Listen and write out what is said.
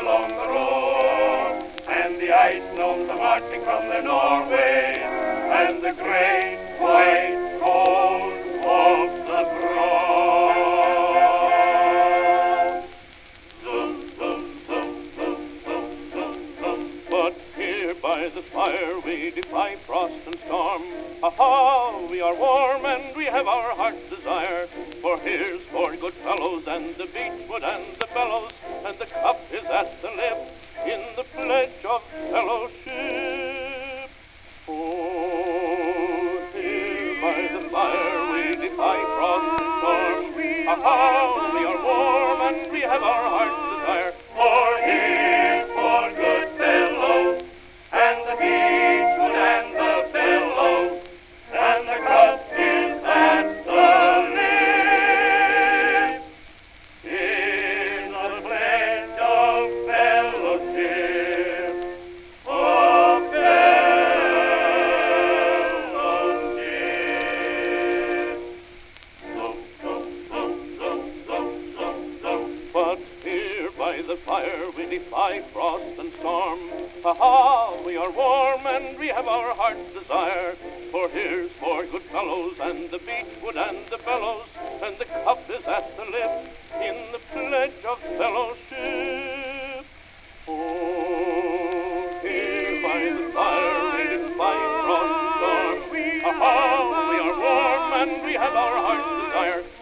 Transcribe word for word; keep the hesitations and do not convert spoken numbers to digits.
along the road, and the ice gnomes are marching from their Norway, and the great white cold walks abroad. Zoom, zoom, zoom, zoom, zoom, zoom, zoom. But here by the fire we defy frost and storm. Aha, we are warm and we have our heart's desire. For here's for good fellows and the beechwood and the bellows, and the cup is at the lip in the pledge of fellowship. Oh, here by the fire we defy frost and storm. Aha, we are warm and we have our heart's desire. For here for good fellows and the beechwood and the bellows, and the cup is at the lip in the pledge of fellowship, of fellowship. Zoom, zoom, zoom, zoom, zoom, zoom, zoom. But here by the fire we defy frost and storm. Aha, we are warm and we have our heart's desire. For here's for good fellows and the beechwood and the bellows, and the cup is at the lip in the pledge of fellowship. Oh, here by the fire we defy frost and storm. Aha, we are warm and we have our heart's desire.